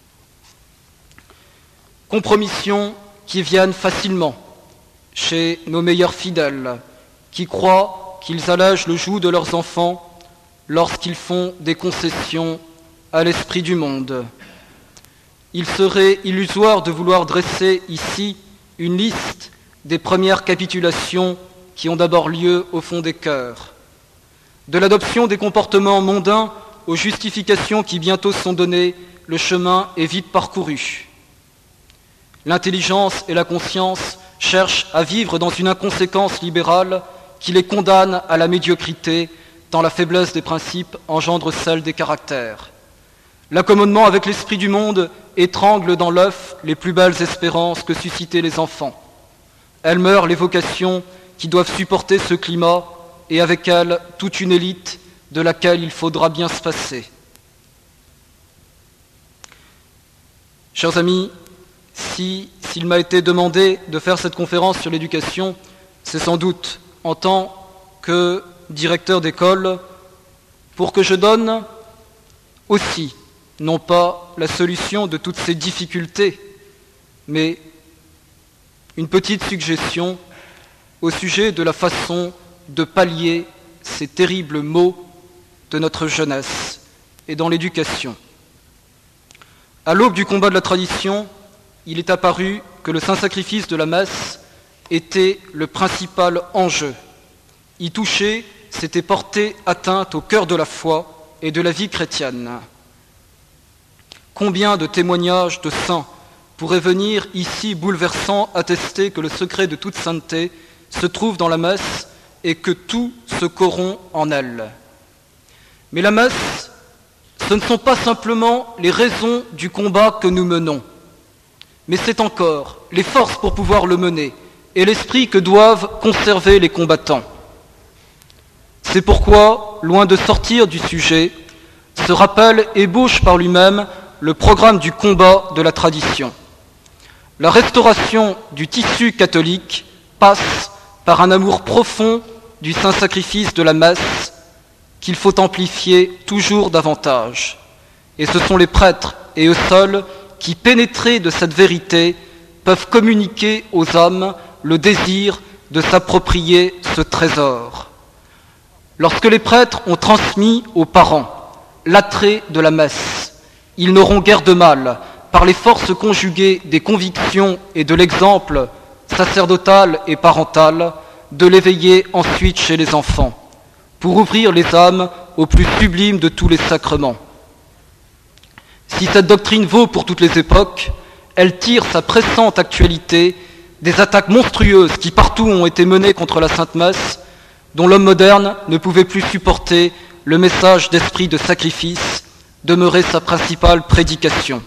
Compromissions qui viennent facilement chez nos meilleurs fidèles, qui croient qu'ils allègent le joug de leurs enfants lorsqu'ils font des concessions à l'esprit du monde. il serait illusoire de vouloir dresser ici une liste des premières capitulations qui ont d'abord lieu au fond des cœurs. De l'adoption des comportements mondains aux justifications qui bientôt sont données, le chemin est vite parcouru. L'intelligence et la conscience cherchent à vivre dans une inconséquence libérale qui les condamne à la médiocrité, tant la faiblesse des principes engendre celle des caractères. L'accommodement avec l'esprit du monde étrangle dans l'œuf les plus belles espérances que suscitaient les enfants. Elles meurent les vocations qui doivent supporter ce climat, et avec elles toute une élite de laquelle il faudra bien se passer. Chers amis, s'il m'a été demandé de faire cette conférence sur l'éducation, c'est sans doute en tant que directeur d'école pour que je donne aussi, non pas la solution de toutes ces difficultés, mais une petite suggestion au sujet de la façon de pallier ces terribles maux de notre jeunesse et dans l'éducation. À l'aube du combat de la tradition, il est apparu que le saint-sacrifice de la messe était le principal enjeu. Y toucher, c'était porter atteinte au cœur de la foi et de la vie chrétienne. Combien de témoignages de saints pourraient venir ici bouleversants attester que le secret de toute sainteté se trouve dans la messe et que tout se corrompt en elle. Mais la messe, ce ne sont pas simplement les raisons du combat que nous menons, mais c'est encore les forces pour pouvoir le mener et l'esprit que doivent conserver les combattants. C'est pourquoi, loin de sortir du sujet, ce rappel ébauche par lui-même le programme du combat de la tradition. La restauration du tissu catholique passe par un amour profond du saint-sacrifice de la messe qu'il faut amplifier toujours davantage. Et ce sont les prêtres et eux seuls qui, pénétrés de cette vérité, peuvent communiquer aux âmes le désir de s'approprier ce trésor. Lorsque les prêtres ont transmis aux parents l'attrait de la messe, ils n'auront guère de mal, par les forces conjuguées des convictions et de l'exemple sacerdotal et parental, de l'éveiller ensuite chez les enfants, pour ouvrir les âmes au plus sublime de tous les sacrements. Si cette doctrine vaut pour toutes les époques, elle tire sa pressante actualité des attaques monstrueuses qui partout ont été menées contre la Sainte Messe, dont l'homme moderne ne pouvait plus supporter le message d'esprit de sacrifice, demeurait sa principale prédication.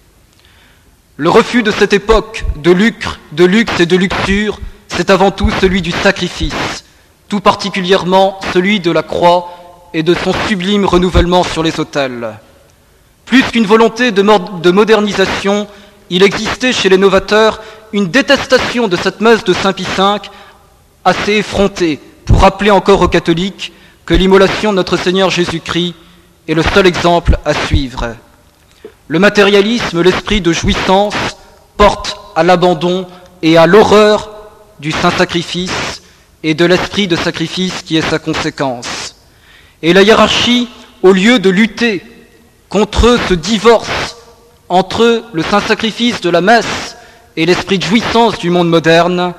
Le refus de cette époque de lucre, de luxe et de luxure, c'est avant tout celui du sacrifice, tout particulièrement celui de la croix et de son sublime renouvellement sur les autels. Plus qu'une volonté de modernisation, il existait chez les novateurs une détestation de cette messe de Saint Pie V assez effrontée pour rappeler encore aux catholiques que l'immolation de notre Seigneur Jésus-Christ est le seul exemple à suivre. Le matérialisme, l'esprit de jouissance, porte à l'abandon et à l'horreur du saint-sacrifice et de l'esprit de sacrifice qui est sa conséquence. Et la hiérarchie, au lieu de lutter contre ce divorce entre le saint-sacrifice de la messe et l'esprit de jouissance du monde moderne,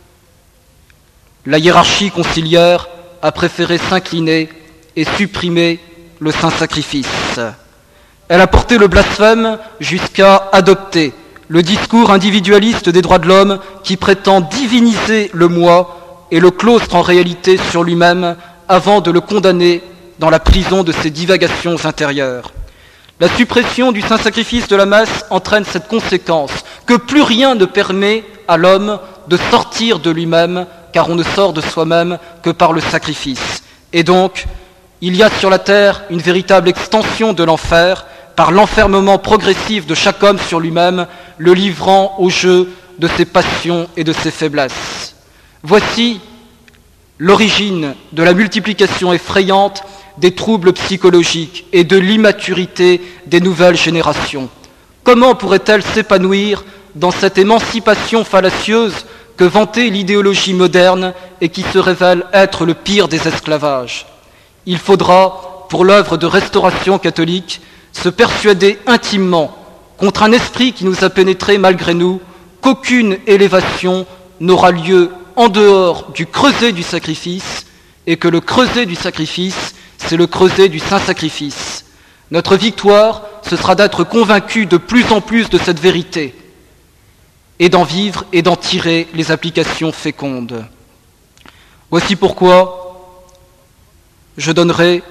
la hiérarchie conciliaire a préféré s'incliner et supprimer le saint-sacrifice. Elle a porté le blasphème jusqu'à adopter le discours individualiste des droits de l'homme qui prétend diviniser le moi et le claustre en réalité sur lui-même avant de le condamner dans la prison de ses divagations intérieures. La suppression du saint-sacrifice de la messe entraîne cette conséquence que plus rien ne permet à l'homme de sortir de lui-même, car on ne sort de soi-même que par le sacrifice. Et donc, il y a sur la terre une véritable extension de l'enfer, par l'enfermement progressif de chaque homme sur lui-même, le livrant au jeu de ses passions et de ses faiblesses. Voici l'origine de la multiplication effrayante des troubles psychologiques et de l'immaturité des nouvelles générations. Comment pourrait-elle s'épanouir dans cette émancipation fallacieuse que vantait l'idéologie moderne et qui se révèle être le pire des esclavages? Il faudra, pour l'œuvre de restauration catholique, se persuader intimement contre un esprit qui nous a pénétrés malgré nous, qu'aucune élévation n'aura lieu en dehors du creuset du sacrifice, et que le creuset du sacrifice, c'est le creuset du saint-sacrifice. Notre victoire, ce sera d'être convaincus de plus en plus de cette vérité, et d'en vivre et d'en tirer les applications fécondes. Voici pourquoi je donnerai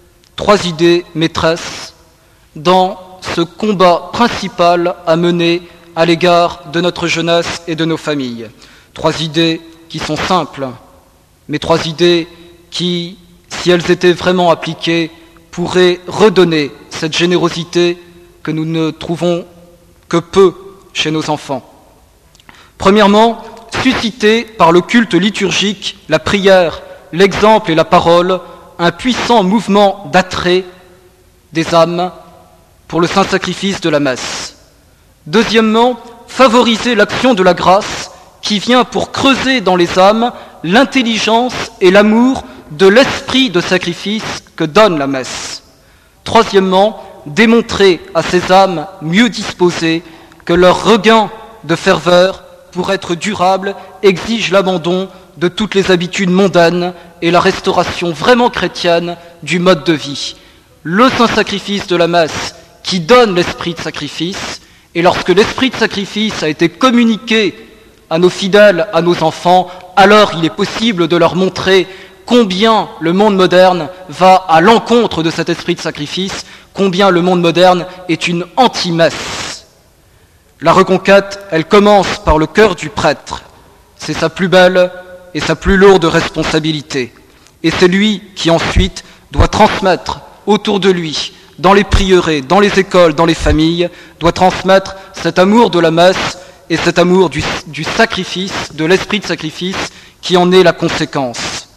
3 idées maîtresses dans ce combat principal à mener à l'égard de notre jeunesse et de nos familles. 3 idées qui sont simples, mais 3 idées qui, si elles étaient vraiment appliquées, pourraient redonner cette générosité que nous ne trouvons que peu chez nos enfants. Premièrement, susciter par le culte liturgique, la prière, l'exemple et la parole, un puissant mouvement d'attrait des âmes pour le saint sacrifice de la messe. Deuxièmement, favoriser l'action de la grâce qui vient pour creuser dans les âmes l'intelligence et l'amour de l'esprit de sacrifice que donne la messe. Troisièmement, démontrer à ces âmes mieux disposées que leur regain de ferveur, pour être durable, exige l'abandon de toutes les habitudes mondaines et la restauration vraiment chrétienne du mode de vie. Le saint sacrifice de la messe qui donne l'esprit de sacrifice, et lorsque l'esprit de sacrifice a été communiqué à nos fidèles, à nos enfants, alors il est possible de leur montrer combien le monde moderne va à l'encontre de cet esprit de sacrifice, combien le monde moderne est une anti-messe. La reconquête, elle commence par le cœur du prêtre. C'est sa plus belle et sa plus lourde responsabilité. Et c'est lui qui ensuite doit transmettre autour de lui, dans les prieurés, dans les écoles, dans les familles, doit transmettre cet amour de la messe et cet amour du sacrifice, de l'esprit de sacrifice qui en est la conséquence.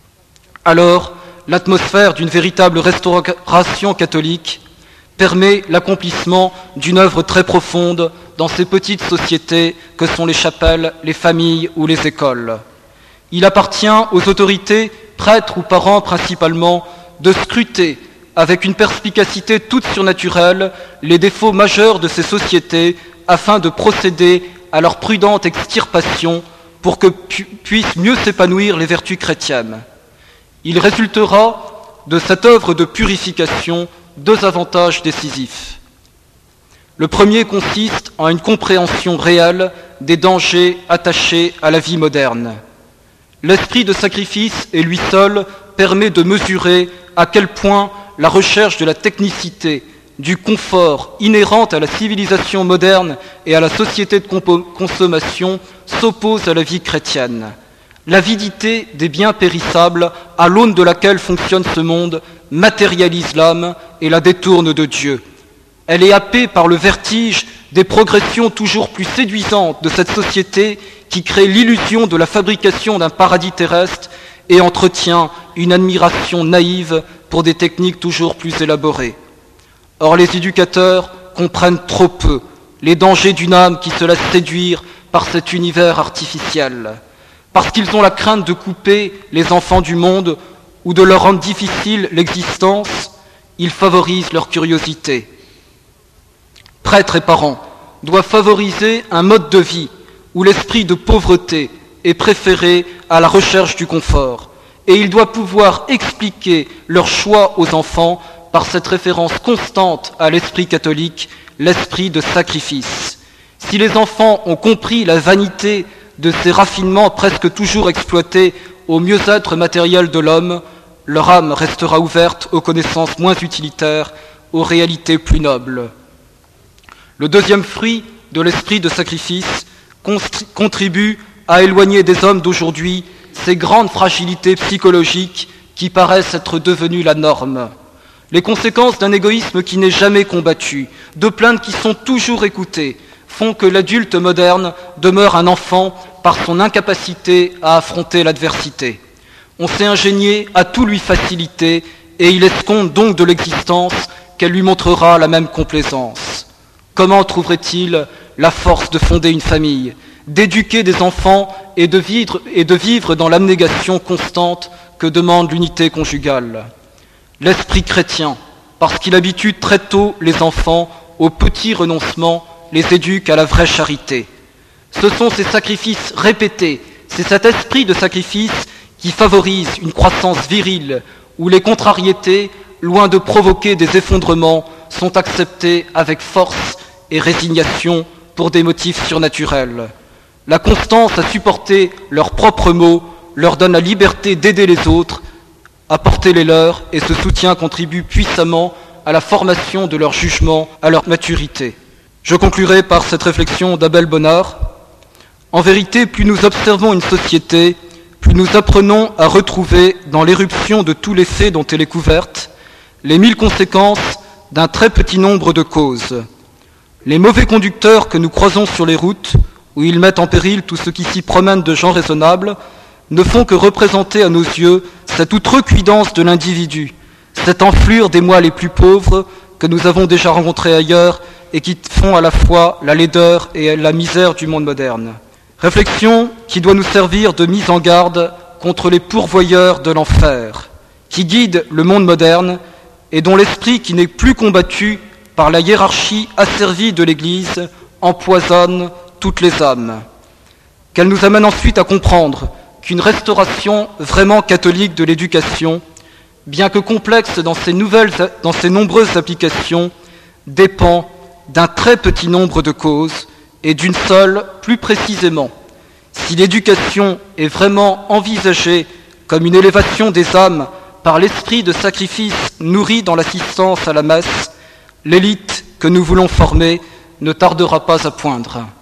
Alors, l'atmosphère d'une véritable restauration catholique permet l'accomplissement d'une œuvre très profonde dans ces petites sociétés que sont les chapelles, les familles ou les écoles. Il appartient aux autorités, prêtres ou parents principalement, de scruter avec une perspicacité toute surnaturelle les défauts majeurs de ces sociétés afin de procéder à leur prudente extirpation pour que puissent mieux s'épanouir les vertus chrétiennes. Il résultera de cette œuvre de purification 2 avantages décisifs. Le premier consiste en une compréhension réelle des dangers attachés à la vie moderne. L'esprit de sacrifice, et lui seul, permet de mesurer à quel point la recherche de la technicité, du confort inhérente à la civilisation moderne et à la société de consommation s'oppose à la vie chrétienne. L'avidité des biens périssables, à l'aune de laquelle fonctionne ce monde, matérialise l'âme et la détourne de Dieu. Elle est happée par le vertige des progressions toujours plus séduisantes de cette société qui crée l'illusion de la fabrication d'un paradis terrestre et entretient une admiration naïve pour des techniques toujours plus élaborées. Or, les éducateurs comprennent trop peu les dangers d'une âme qui se laisse séduire par cet univers artificiel, parce qu'ils ont la crainte de couper les enfants du monde ou de leur rendre difficile l'existence, ils favorisent leur curiosité. Prêtres et parents doivent favoriser un mode de vie où l'esprit de pauvreté est préféré à la recherche du confort, et ils doivent pouvoir expliquer leur choix aux enfants par cette référence constante à l'esprit catholique, l'esprit de sacrifice. Si les enfants ont compris la vanité de ces raffinements presque toujours exploités au mieux-être matériel de l'homme, leur âme restera ouverte aux connaissances moins utilitaires, aux réalités plus nobles. Le deuxième fruit de l'esprit de sacrifice contribue à éloigner des hommes d'aujourd'hui ces grandes fragilités psychologiques qui paraissent être devenues la norme. Les conséquences d'un égoïsme qui n'est jamais combattu, de plaintes qui sont toujours écoutées, font que l'adulte moderne demeure un enfant par son incapacité à affronter l'adversité. On s'est ingénié à tout lui faciliter et il escompte donc de l'existence qu'elle lui montrera la même complaisance. Comment trouverait-il la force de fonder une famille, d'éduquer des enfants et de vivre dans l'abnégation constante que demande l'unité conjugale ? L'esprit chrétien, parce qu'il habitue très tôt les enfants aux petits renoncements les éduque à la vraie charité. Ce sont ces sacrifices répétés, c'est cet esprit de sacrifice qui favorise une croissance virile, où les contrariétés, loin de provoquer des effondrements, sont acceptées avec force et résignation pour des motifs surnaturels. La constance à supporter leurs propres maux leur donne la liberté d'aider les autres, à porter les leurs, et ce soutien contribue puissamment à la formation de leur jugement, à leur maturité. Je conclurai par cette réflexion d'Abel Bonnard. En vérité, plus nous observons une société, plus nous apprenons à retrouver dans l'éruption de tous les faits dont elle est couverte les 1000 conséquences d'un très petit nombre de causes. Les mauvais conducteurs que nous croisons sur les routes, où ils mettent en péril tout ce qui s'y promène de gens raisonnables, ne font que représenter à nos yeux cette outrecuidance de l'individu, cette enflure des mois les plus pauvres que nous avons déjà rencontrés ailleurs et qui font à la fois la laideur et la misère du monde moderne. Réflexion qui doit nous servir de mise en garde contre les pourvoyeurs de l'enfer, qui guident le monde moderne et dont l'esprit qui n'est plus combattu par la hiérarchie asservie de l'Église empoisonne toutes les âmes. Qu'elle nous amène ensuite à comprendre qu'une restauration vraiment catholique de l'éducation, bien que complexe dans ses nombreuses applications, dépend d'un très petit nombre de causes et d'une seule, plus précisément. Si l'éducation est vraiment envisagée comme une élévation des âmes par l'esprit de sacrifice nourri dans l'assistance à la messe, l'élite que nous voulons former ne tardera pas à poindre.